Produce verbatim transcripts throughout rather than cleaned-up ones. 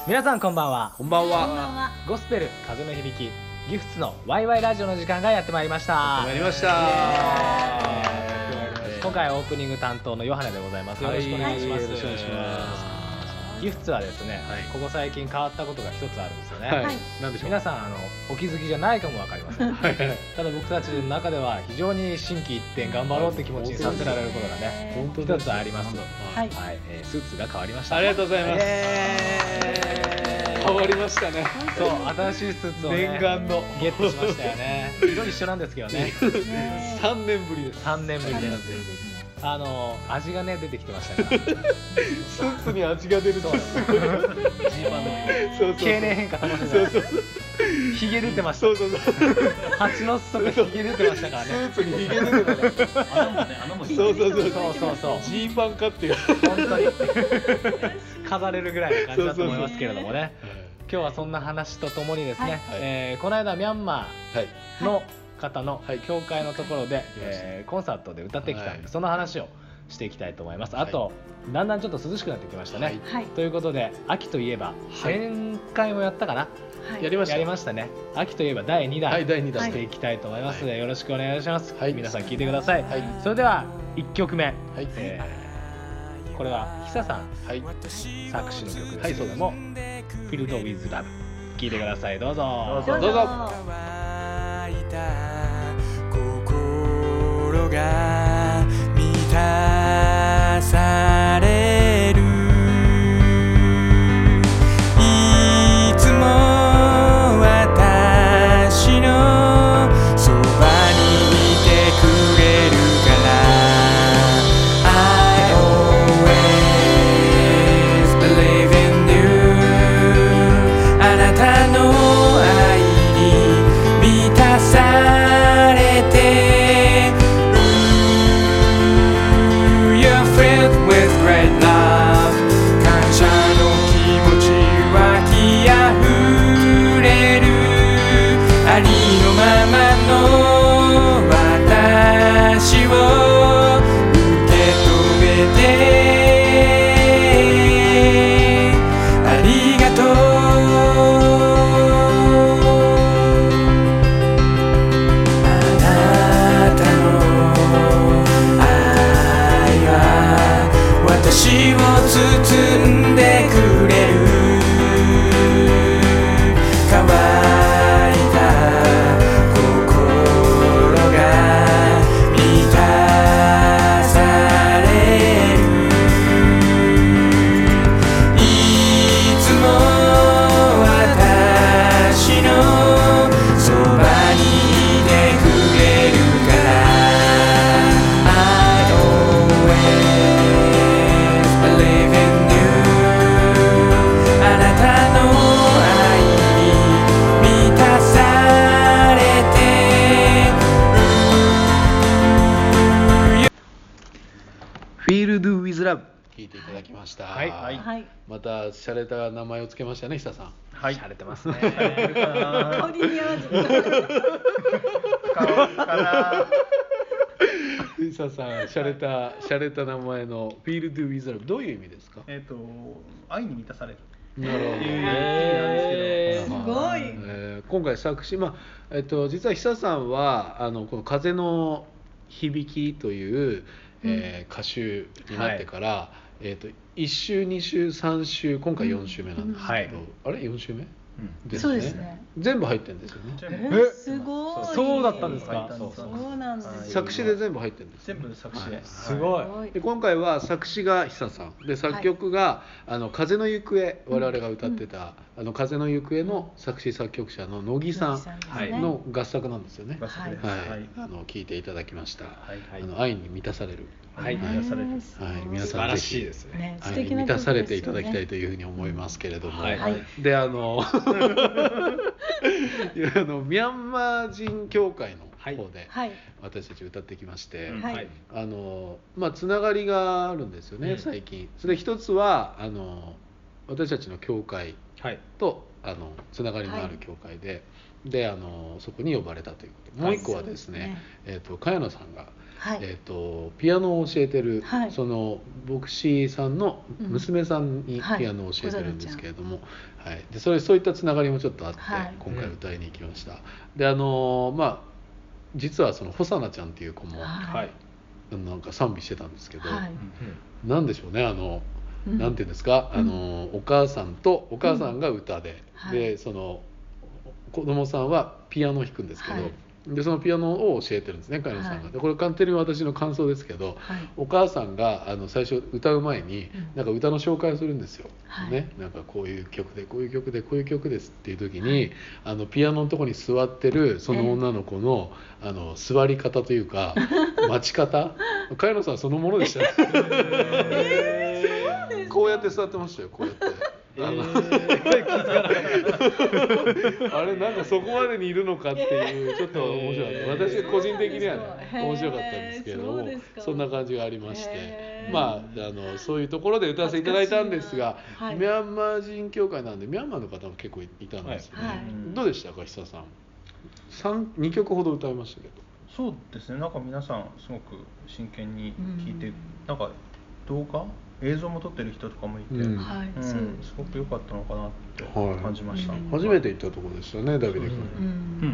皆さんこんばんは。 こんばんは。 ゴスペル風の響きギフツのワイワイラジオの時間がやってまいりました。 やってまいりました。 今回オープニング担当のヨハネでございます。よろしくお願いします。 よろしくお願いします。 ギフツはですね、はい、ここ最近変わったことが一つあるんですよね。はい、 何でしょう。 皆さんあのお気づきじゃないかもわかりません。はい、ただ僕たちの中では非常に心機一転頑張ろうって気持ちにさせられることがね、一つあります。はい、はい、えー、スーツが変わりました。 ありがとうございます。変わりましたね。 そう、新しいスーツを、ね、 念願のゲットしましたよね。色一緒なんですけどね。 三年ぶりです。 三年ぶりです。あの味がね出てきてましたから。 スーツに味が出るとすごい。ジーパンの経年変化楽しんで。ひげ出てました。そうそうそう。蜂の巣とかひげ出てましたからね。 スーツにひげ出てた。穴もね、穴も。そうそうそうそうそうそう。ジーパンかっていう。 本当に飾れるぐらいの感じだと思いますけれどもね。今日はそんな話とともにですね、えー、この間ミャンマーの方の教会のところで、えー、コンサートで歌ってきたんで、はい、その話をしていきたいと思います。あと、はい、だんだんちょっと涼しくなってきましたね、はい、ということで秋といえば、はい、前回もやったかな、はい、やりましたやりましたね。秋といえばだいにだん、はい、だいにだんしていきたいと思いますので、はい、よろしくお願いします、はい、皆さん聞いてください、はい、それではいっきょくめ、はい、えー、これは久さん、はい、作詞の曲ですけれども、はい、Filled with Love 聞いてください。どうぞどうぞどうぞ。心が満たされる、いつも私のそばにいてくれるから I always believe in you あなたの愛に満たされてありのままの私を受け止めてありがとう。あなたの愛は私を包んでくれる。聞いていただきました。はいはい。また洒落た名前をつけましたね、久さん。 はい。洒落てますね。 香りに合わせて。 久さん、洒落た洒落た名前の Filled with Love どういう意味ですか？ えっと愛に満たされる。 なるほど。 えー、すごい。 えー、今回作詞、まあえっと実は久さんはあのこの風の響きという、えー、歌手になってから、はい、えーといっ週に週さん週今回よん週目なんですけど、うんはい、あれよん週目、 うんですね、そうですね。 全部入ってるんですよね。 えすごい。 そうだったんですか。 そうそうなんです。 作詞で全部入ってるんです、 ね、全部作詞で、はい、 すごい。 で今回は作詞が久さんで作曲が、はい、あの風の行方、我々が歌ってた、うん、あの風の行方の作詞作曲者の乃木さんの合作なんですよね。はい、はい、あの聞いていただきました。はい、あの愛に満たされる。 はい、満たされる。はい、 皆さんぜひですね。 はい、満たされていただきたいというふうに思いますけれども、はい、であのあのミャンマー人協会の方で私たち歌ってきまして、はい、あのまあつながりがあるんですよね、最近。それで一つはあの私たちの協会と、 あのつながりのある教会で、はい、であのそこに呼ばれたということで、もう一個はですね、はい、えーと、茅野さんが、はい、えーと、ピアノを教えてる、はい、その牧師さんの娘さんにピアノを教えてるんですけれども、はいはい、でそれそういったつながりもちょっとあって、はい、今回歌いに行きました、うん、であのまあ実はそのホサナちゃんっていう子も、はい、なんか賛美してたんですけど、はい、なんでしょうね、あの、うん、なんていうんですか、あの、うん、お母さんとお母さんが歌で、うん、でその子供さんはピアノを弾くんですけど、はい、でそのピアノを教えてるんですね、茅野さんが、はい、でこれ完全に私の感想ですけど、はい、お母さんがあの最初歌う前に、うん、なんか歌の紹介をするんですよ、はい、ね、なんかこういう曲でこういう曲でこういう曲ですっていう時に、はい、あのピアノのとこに座ってるその女の子の、えー、あの座り方というか待ち方茅野さんそのものでしたね、えー、こうやって座ってましたよ、こうやってあの、えー、あれなんかそこまでにいるのかっていうちょっと面白かった、えー、私個人的には、ね、面白かったんですけれども、 そ, そんな感じがありまして、えー、まあ、あのそういうところで歌わせていただいたんですが、はい、ミャンマー人協会なんでミャンマーの方も結構いたんですよね、はいはい、どうでしたか久さん、にきょくほど歌いましたけど。 そうですね、なんか皆さんすごく真剣に聴いて、うん、なんか動画映像も撮ってる人とかもいて、うんうん、すごく良かったのかなって感じました、はい、 初めて行ったところでしたね、ダビデ君、うんうん、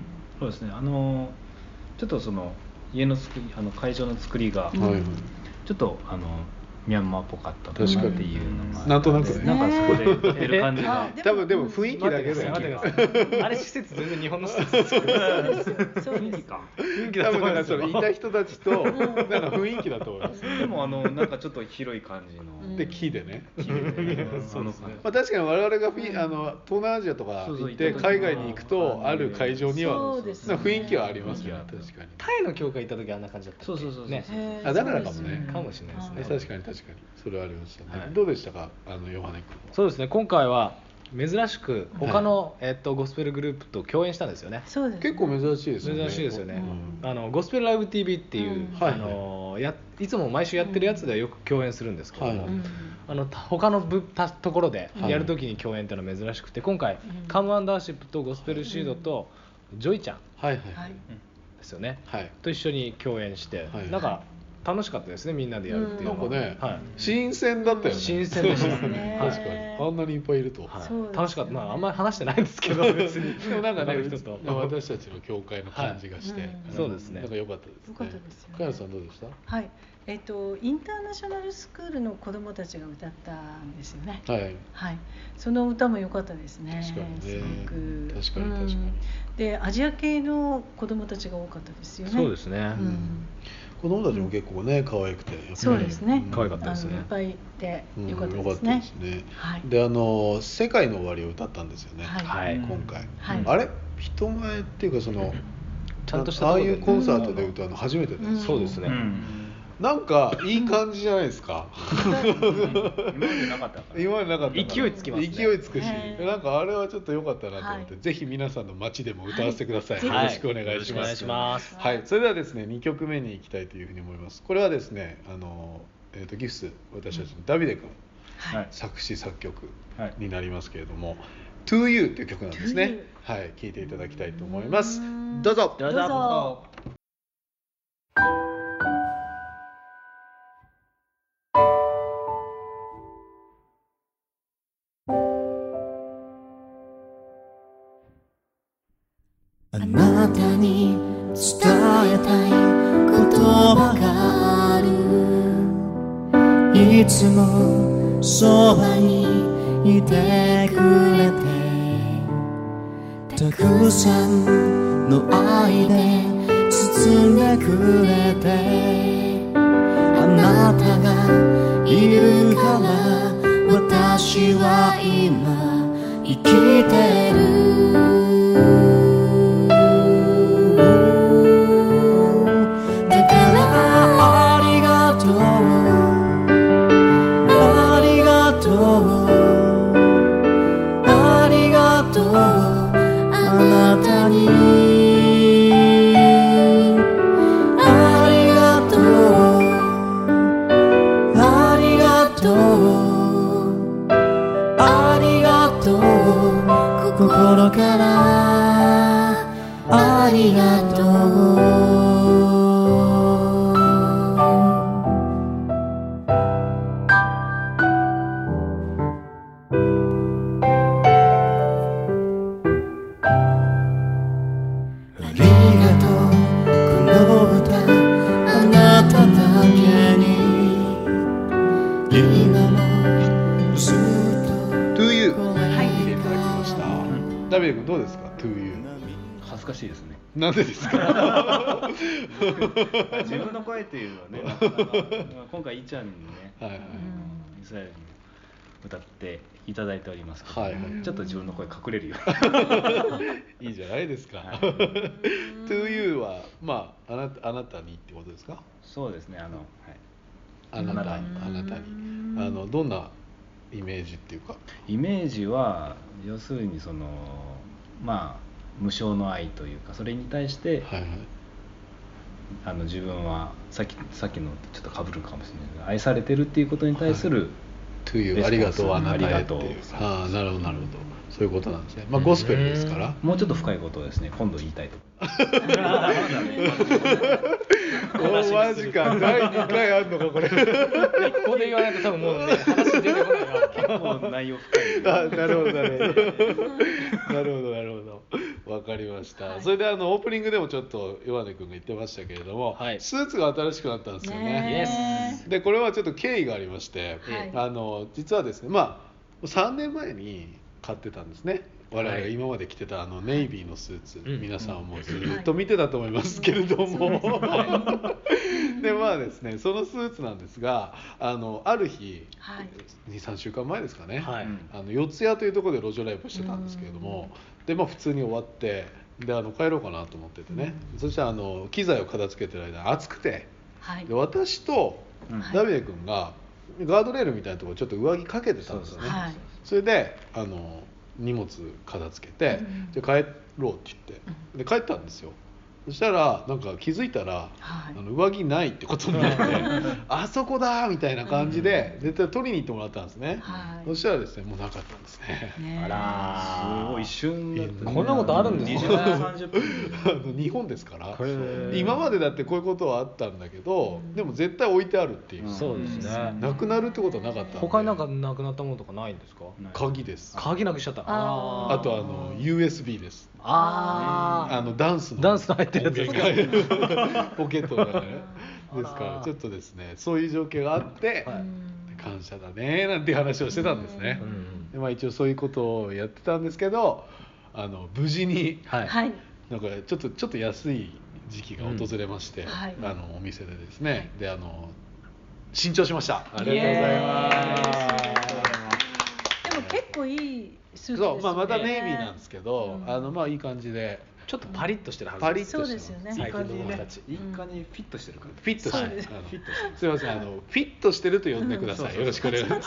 そうですね、あのちょっとその家の作り、あの会場の作りが、うん、ちょっとあのミャンマーっぽかったなっていうのが、 なんとなくね、 なんかそこで得る感じが多分でも雰囲気だけで、 あれ施設全然日本の施設ですよ。 雰囲気か雰囲気だと思いますよ。いた人たちとなんか雰囲気だと思います。 でもあのなんかちょっと広い感じので木でね。 木でね。そうですね。 まあ確かに我々がフィあの東南アジアとか行って海外に行くとある会場には雰囲気はありますよね。確かに。 タイの教会行った時あんな感じだった。 そうそうそうね。 あだからかもね。 かもしれないですね。 確かに確かに。それはありましたね、はい、どうでしたか、あのヨハネ君。 そうですね、今回は珍しく他の、はい、えっと、ゴスペルグループと共演したんですよね。 そうですね、 結構珍しいですよね。 珍しいですよね、うん、あのゴスペルライブ ティーブイ っていう、うん、あのやいつも毎週やってるやつではよく共演するんですけども、うん、あの他の部たところでやるときに共演っていうのは珍しくて、今回、うん、カムアンダーシップとゴスペルシードとジョイちゃんですよね、はい、と一緒に共演して、はい、なんか楽しかったですね、みんなでやるっていうのは、 うん、なんかね、はい、新鮮だったよね。 新鮮でしたね確かにあんなにいっぱいいると、 はい、楽しかった。まああんまり話してないんですけど別にでもなんかね人と私たちの教会の感じがして、はいうん、そうですね、 なんか良かったですね。 良かったですよね。 茅野さんどうでした？ はい、えっとインターナショナルスクールの子どもたちが歌ったんですよね。 はい、 はい、その歌も良かったですね。 確かにね、 すごく確かに確かに、うん、 でアジア系の子どもたちが多かったですよね。 そうですね、 うん子供たちも結構ね可愛くて、やっぱりそうですね、 可愛かったですね。 いっぱいいてよかったですね。 うん、ねはい、であの世界の終わりを歌ったんですよね。 はい、 今回、 はい、 あれ人前っていうかそのちゃんとしたああいうコンサートで歌うの初めてです。 うん、そうですね。 うんなんかいい感じじゃないですか。 今までなかったから。 今までなかったから。 勢いつきますね。 勢いつくし、なんかあれはちょっと良かったなと思って、はい、ぜひ皆さんの街でも歌わせてください。はい、よろしくお願いします。はい、お願いします。はい、それではですね、にきょくめに行きたいというふうに思います。これはですね、あのえっ、ー、とギフス私たちのダビデ君、はい、作詞作曲になりますけれども、はい、To You という曲なんですね。はい、聴いていただきたいと思います。どうぞ。 どうぞ。どうぞあなたに伝えたい言葉がある。いつもそばにいてくれて、たくさんの愛で包んでくれて、あなたがいるから私は今生きてる。心りがとダビデ君どうですか To You。 恥ずかしいですね。 なんでですか自分の声っていうのはね、なかなか今回イちゃんにね、はいはい、イスラエルに歌っていただいておりますけど、はいはい、ちょっと自分の声隠れるようにいいじゃないですか、はい、To You はまああなた、あなたにってことですか。 そうですね、あの、はい、 あなた、あなたにあのどんなイメージっていうか。 イメージは要するにそのまあ無償の愛というか、それに対して、はいはい、あの自分はさっきさっきのちょっと被るかもしれないけど、愛されてるっていうことに対する、はい、 To You ありがとうあなたへっていう。ああ、なるほどなるほど、そういうことなんですね。まあゴスペルですから。 もうちょっと深いことをですね、今度言いたいと。 おマジか、だいにかいあるのかこれ。ここで言わないと多分もうね話出てこないよ。 結構内容深い。あ、なるほどなるほど。なるほどなるほど。わかりました。はい、それであのオープニングでもちょっと岩根君が言ってましたけれども、はい、スーツが新しくなったんですよね。でこれはちょっと経緯がありまして、はい、あの実はですね、まあさんねんまえに買ってたんですね。我々が今まで着てたあのネイビーのスーツ、はい、皆さんもずっと見てたと思いますけれども、はい、でまあですね、そのスーツなんですが、あのある日、はい、にさんしゅうかんまえですかね、はい、あの四谷というところで路上ライブしてたんですけれども、でまあ普通に終わってであの帰ろうかなと思っててね、そしたらあの機材を片付けてる間暑くて、はい、で私とダビデ君がガードレールみたいなところちょっと上着かけてたんですよね。はい、それであの荷物片付けて、で帰ろうって言ってで帰ったんですよ。そしたらなんか気づいたら、はい、あの上着ないってことになってあそこだみたいな感じで絶対取りに行ってもらったんですね。はい、そしたらですね、もうなかったんですね。 ねあらすごい一瞬だったね。 こんなことあるんですね。 さんじゅっぷん日本ですから今までだってこういうことはあったんだけど、でも絶対置いてあるっていう、 そうですね、 なくなるってことはなかったんで。 他になんかなくなったものとかないんですか。 鍵です。 鍵なくしちゃった。 ああとあの ユーエスビー です。 ああのダンスのダンスの入ってるやつですか。 ポケットの中ね。ですからちょっとですね、そういう状況があって、はい、感謝だねなんていう話をしてたんですね。でまあ一応そういうことをやってたんですけど、あの無事に、はい、なんかちょっとちょっと安い時期が訪れまして、うんはい、あのお店でですね、であの新調しました。ありがとうございます。 でも結構いいスーツですね。 そう、まあ、またネイビーなんですけど、うん、あのまあいい感じで。 ちょっとパリッとしてるはず。 パリッとしてる。 そうですよね。 いい感じにね、いい感じにフィットしてるから。 フィットしてる。すみません、あのフィットしてると呼んでください。よろしくお願いします。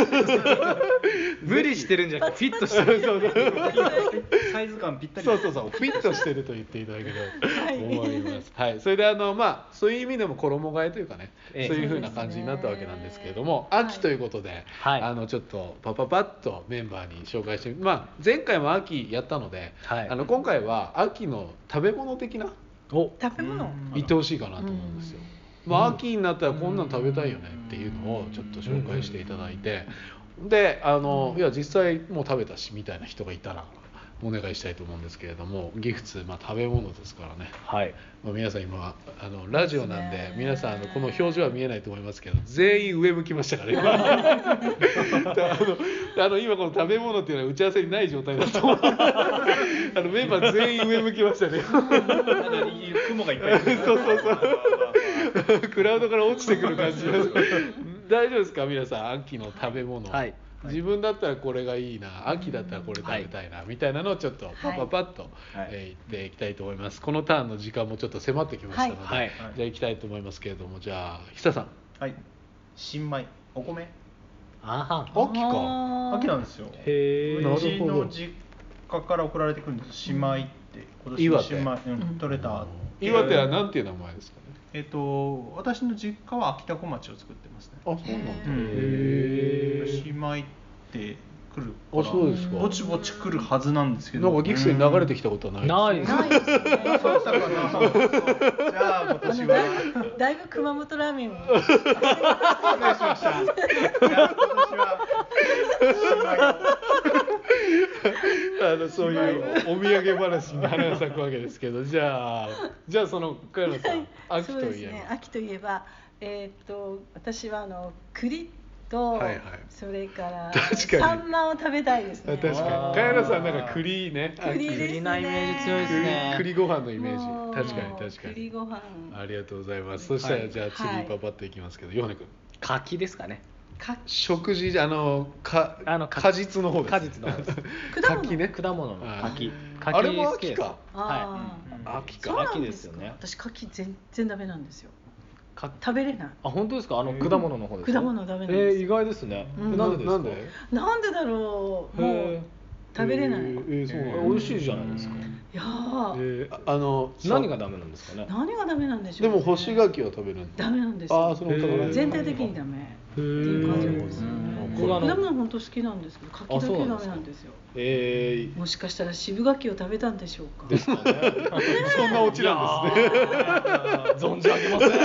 無理してるんじゃなくてフィットしてる。 サイズ感ぴったり。 そうそうそう、フィットしてると言っていただければと思います。はい。それであのまあそういう意味でも衣替えというかね、そういう風な感じになったわけなんですけれども、秋ということで、あのちょっとパパパッとメンバーに紹介して、まあ前回も秋やったので、あの今回は秋の食べ物的な食べ物言ってほしいかなと思うんですよ。まあ秋になったらこんなの食べたいよねっていうのをちょっと紹介していただいて、であのいや実際もう食べたしみたいな人がいたらお願いしたいと思うんですけれども、ギフツ、まあ、食べ物ですからね、はい、まあ、皆さん今あのラジオなんで皆さんあのこの表情は見えないと思いますけど全員上向きましたから今あのあの今この食べ物っていうのは打ち合わせにない状態だと思うあのメンバー全員上向きましたね雲がいっぱいいるそうそうそうクラウドから落ちてくる感じ大丈夫ですか皆さん、秋の食べ物、はい、自分だったらこれがいいな、秋だったらこれ食べたいな、はい、みたいなのをちょっとパパパッと、はい、えー、言っていきたいと思います。このターンの時間もちょっと迫ってきましたので、はい、じゃあいきたいと思いますけれども、じゃあ久さん。 はい、新米、お米。 ああ、秋か。 秋なんですよ。へえ。うちの実家から送られてくるんです。新米って、今年の新米、うん、取れた。 岩手はなんていう名前ですかね。 えっと、私の実家は秋田小町を作ってますね。 あ、そうなんだ。 へえ。新米って来るから、 そうですか。 ぼちぼち来るはずなんですけど、 なんかギクスに流れてきたことはない。 ないですないですね。 そうしたかな。そうそうじゃあ今年はだいぶ熊本ラーメンを失礼しました。じゃあ今年はあのそういうお土産話に花が咲くわけですけど、じゃあじゃあその萱野さん、秋といえば。そうですね。 秋といえば、えっと私はあの栗と、はいはい、それからサンマを食べたいですね。 確かに萱野さんなんか栗ね、 栗ですね。 栗なイメージ強いですね。 栗ご飯のイメージ。確かに確かに。 栗ご飯。 ありがとうございます。そしたらじゃあ次パパッといきますけど、ヨハネ君。 柿ですかね。 食事あのかあの果実の方です。 果実の方です。 柿ね。 果物の柿。 あれも秋か。 はい。秋か。秋ですよね。 私柿全然ダメなんですよ。食べれない。 あ、本当ですか。あの果物の方です。 果物ダメなんです。え、意外ですね。なんでですか。 なんで？ なんでだろう。もう食べれない。 え、そうなの。美味しいじゃないですか。 いやー、あの何がダメなんですかね。 何がダメなんでしょう。 でも干し柿は食べるんだ。 ダメなんですよ。 あ、そうか。 全体的にダメ。っていう感じなんですよね。果物本当好きなんですけど、柿だけダメなんですよ。 えもしかしたら渋柿を食べたんでしょうか。 ですかね。そんなオチなんですね。 存じ上げません。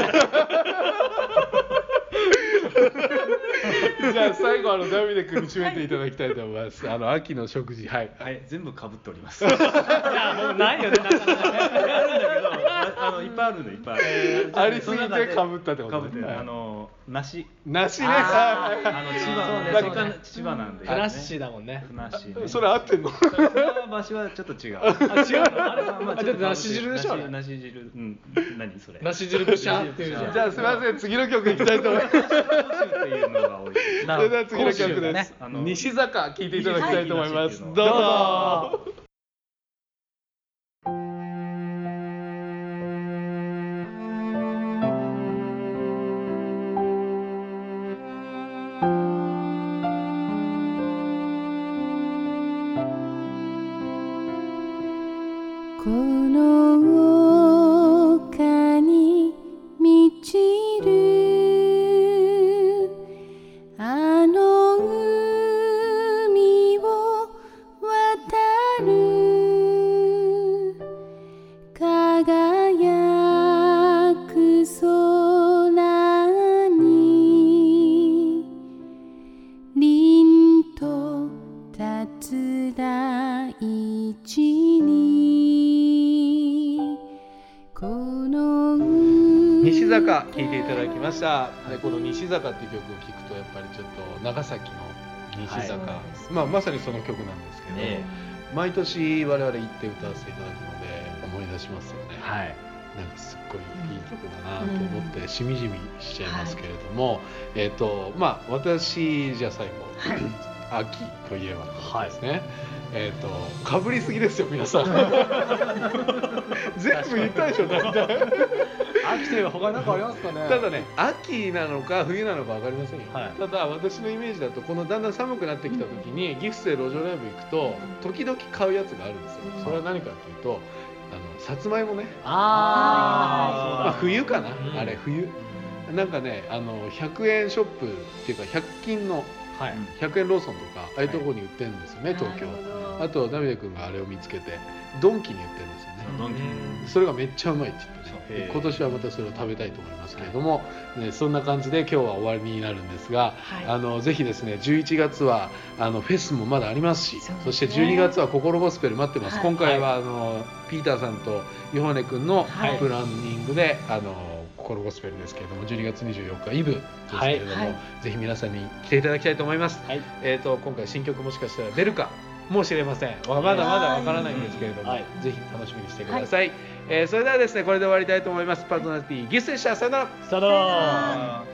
じゃあ最後あのダビデ君に締めていただきたいと思います。あの秋の食事、はい、 はい、全部被っております。 いやもうないよね。なかなかね。 あるんだけど、あのいっぱいあるのいっぱいある。 ありすぎて被ったってことね。被ってあの梨。 梨ね。 あの千葉ね。千葉なんで。 フラッシーだもんね。 フラッシー。 それ合ってんの？ 船橋はちょっと違う。 あ、違うの？あれまあちょっと梨汁でしょ。 梨汁。うん。何それ？ 梨汁ブシャっていうじゃん。 じゃあすみません、次の曲いきたいと思います。 っていうのが多い。 それでは次の曲です。西坂聴いていただきたいと思います。どうぞ。 この丘に満ちるあの海を渡る輝く空に凛と立つ大地に西坂聴いていただきました。でこの西坂っていう曲を聴くとやっぱりちょっと長崎の西坂、はい、まあ、まさにその曲なんですけど、ね、毎年我々行って歌わせていただくので思い出しますよね。 はい、 なんかすっごいいい曲だなと思ってしみじみしちゃいますけれども、はい、えっとまあ私じゃあ最後、はい、秋といえばですね、はい、えっとかぶりすぎですよ皆さん。全部言ったでしょ大体。 秋といえば他に何かありますかね。 ただね、秋なのか冬なのか分かりませんよ、はい、ただ私のイメージだとこのだんだん寒くなってきた時に、うん、ギフスで路上ライブ行くと時々買うやつがあるんですよ。それは何かっていうとあのさつまいもね。ああ、まあ、冬かな、うん、あれ冬なんかね、あのひゃくえんショップっていうかひゃく均のひゃくえんローソンとかああいうところに売ってるんですよね、はい、東京。あとダビデ君があれを見つけてドンキに売ってるんですよね。ドンキそれがめっちゃうまいって言ってね、今年はまたそれを食べたいと思いますけれども、ね、そんな感じで今日は終わりになるんですが、はい、あのぜひですねじゅういちがつはあのフェスもまだありますし、 そ, ね、そしてじゅうにがつは心ゴスペル待ってます、はい、今回はあのピーターさんとヨハネ君のプランニングで、はい、あの心ゴスペルですけれどもじゅうにがつにじゅうよっかイブですけれども、はい、ぜひ皆さんに来ていただきたいと思います、はい、えーと今回新曲もしかしたら出るかもしれません。まだまだわからないんですけれども、はい、ぜひ楽しみにしてください、はい、えー、それではですねこれで終わりたいと思います。パートナリティギフスでした。さよなら。 さよなら。